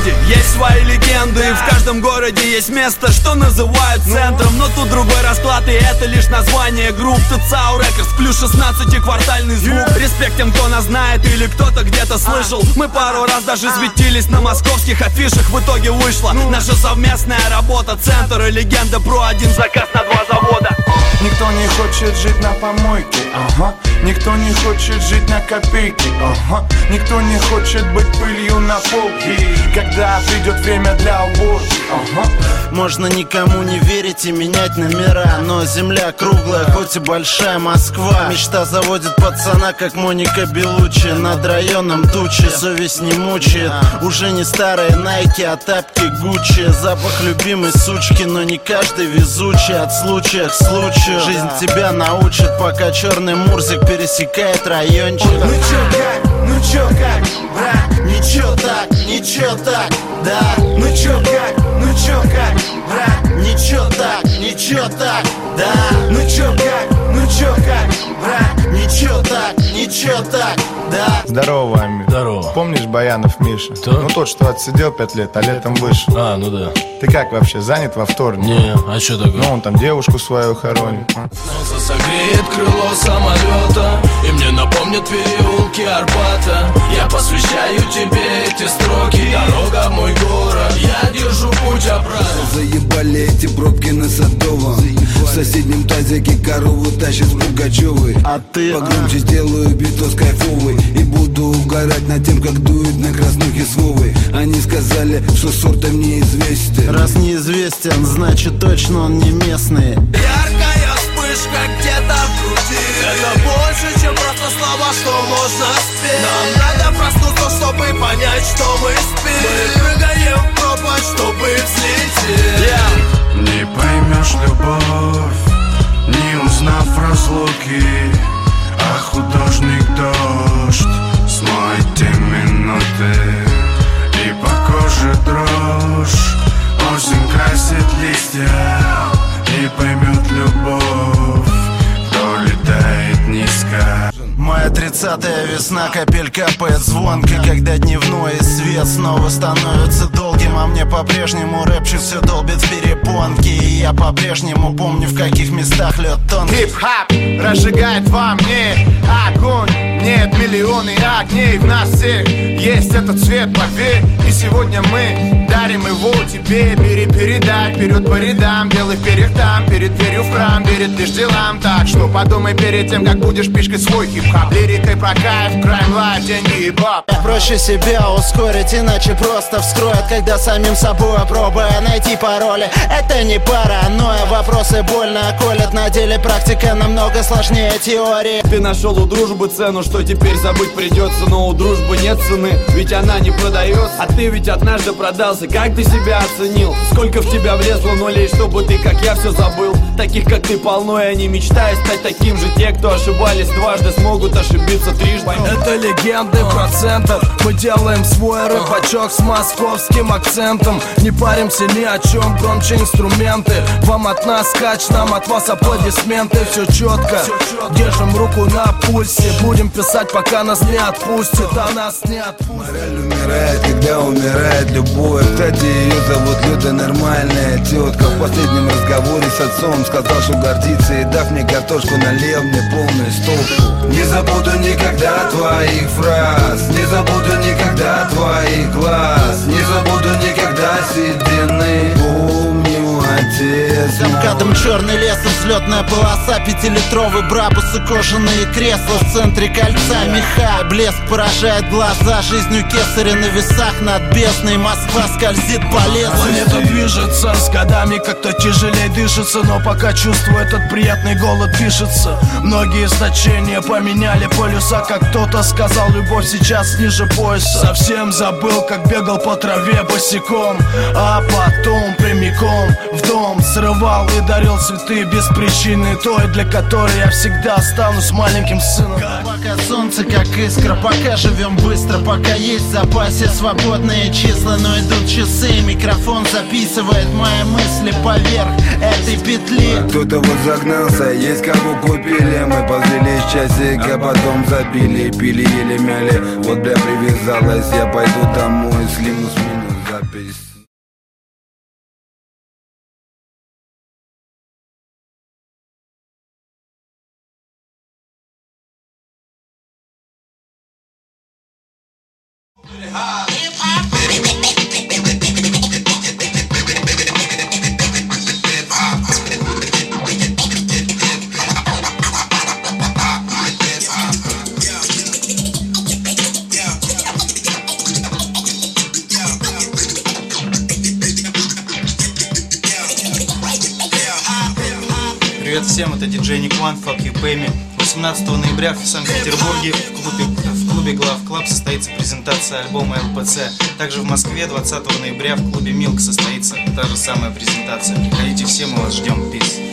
городе есть свои легенды, и в каждом городе есть место, что называют центром. Но тут другой расклад, и это лишь название групп. ТЦАУ Records плюс 16-квартальный звук. Респект тем, кто нас знает или кто-то где-то слышал. Мы пару раз даже светились на московских афишах. В итоге вышла наша совместная работа. Центр и легенда про один заказ на 2 завода. Никто не хочет жить на помойке, ага. Никто не хочет жить на копейки, ага. Никто не хочет быть пылью на полке, когда придет время для уборки, ага. Можно никому не верить и менять номера, но земля круглая, хоть и большая Москва. Мечта заводит пацана, как Моника Белуччи. Над районом тучи, совесть не мучает. Уже не старые Найки, а тапки Гуччи. Запах любимой сучки, но не каждый везучий. От случая к случаю жизнь тебя научит, пока черный Мурзик пересекает райончик. Ну чё как, брат? Ничего так, ничего так, да. Ну чё как, брат? Ничего так, да. Ну чё как, брат? Ничего так, да. Здорово, Амир. Здорово. Помнишь Баянов Миша? Кто? Ну тот, что отсидел 5 лет, а летом вышел. Ну да. Ты как вообще, занят во вторник? Не, а что такое? Ну он там девушку свою хоронит. Солнце согреет крыло самолета, и мне напомнят переулки Арбата. Я посвящаю тебе эти строки. Дорога в мой город, я держу путь обратно. Заебали эти пробки на Садовом. В соседнем тазике корову тащит с Пугачевой. А ты? Погромче сделаю битос кайфовый и буду угорать над тем, как дует на краснухе с Вовой. Они сказали, что сортом неизвестен. Раз неизвестен, значит точно он не местный. Яркая вспышка где-то в груди. Это больше, чем просто слова, что можно спеть. Нам надо проснуться, чтобы понять, что мы спим. Мы прыгаем в пропасть, чтобы взлететь. Не поймешь любовь, не узнав разлуки. А художник дождь смоет те минуты, и по коже дрожь. Осень красит листья, не поймет любовь, кто летает низко. Моя 30-я весна, капель капает звонко, когда дневной свет снова становится долгим. А мне по-прежнему рэпчик все долбит в перепонки, и я по-прежнему помню, в каких местах лед тонкий. Хип-хап разжигает во мне огонь. Нет, миллионы огней в нас всех. Есть этот цвет, поверь. И сегодня мы дарим его тебе. Передай вперед по рядам, белых перьях там. Перед дверью в храм, верит лишь делам. Так что подумай перед тем, как будешь пишкой свой хип-хап. Лирикой про кайф, крайм, лайф, деньги и баб. Проще себя ускорить, иначе просто вскроет. Когда самим собой пробуя найти пароли. Это не паранойя, вопросы больно колят. На деле практика намного сложнее теории. Ты нашел у дружбы цену, что теперь забыть придется. Но у дружбы нет цены, ведь она не продается. А ты ведь однажды продался, как ты себя оценил? Сколько в тебя влезло нулей, чтобы ты, как я, все забыл. Таких, как ты, полно, и они мечтают стать таким же. Те, кто ошибались дважды, смогут ошибиться трижды. Это легенды процентов. Мы делаем свой рэпачок с московским акцентом. Не паримся ни о чем, громче инструменты. Вам от нас скач, нам от вас аплодисменты. Все четко, держим руку на пульсе. Будем писать, пока нас не отпустит, а нас не отпустит. Мораль умирает, когда умирает любовь. Кстати, ее зовут Люда, нормальная тетка. В последнем разговоре с отцом сказал, что гордится, и дав мне картошку, налил мне полную стопку. Не забуду никогда твоих фраз, не забуду никогда твоих глаз, не забуду никогда седины. Помню, отец За МКАДом черный лес, взлетная полоса, 5-литровый брабус и кожаные кресла. В центре кольца меха, блеск поражает глаза. Жизнью кесаря на весах над бездной. Москва скользит по лесу. Планета движется, с годами как-то тяжелее дышится. Но пока чувствую этот приятный голод пишется. Многие значения поменяли полюса. Как кто-то сказал, любовь сейчас ниже пояса. Совсем забыл, как бегал по траве босиком. А потом прямиком в дом срывал и дарил цветы без причины. Той, для которой я всегда останусь маленьким сыном. Пока солнце как искра, пока живем быстро, пока есть в запасе свободные числа. Но идут часы, микрофон записывает мои мысли поверх этой петли. Кто-то вот загнался, есть кого купили. Мы ползли с часика, потом забили, пили, ели, мяли. Вот бля, привязалась, я пойду домой, слиму с минус. запись. Привет всем, это диджей Ник Ван, Fuck You Pay Me. 18 ноября в Санкт-Петербурге в клубе Glove Club состоится презентация альбома ЛПЦ. Также в Москве 20 ноября в клубе Milk состоится та же самая презентация. Приходите все, мы вас ждем. Peace.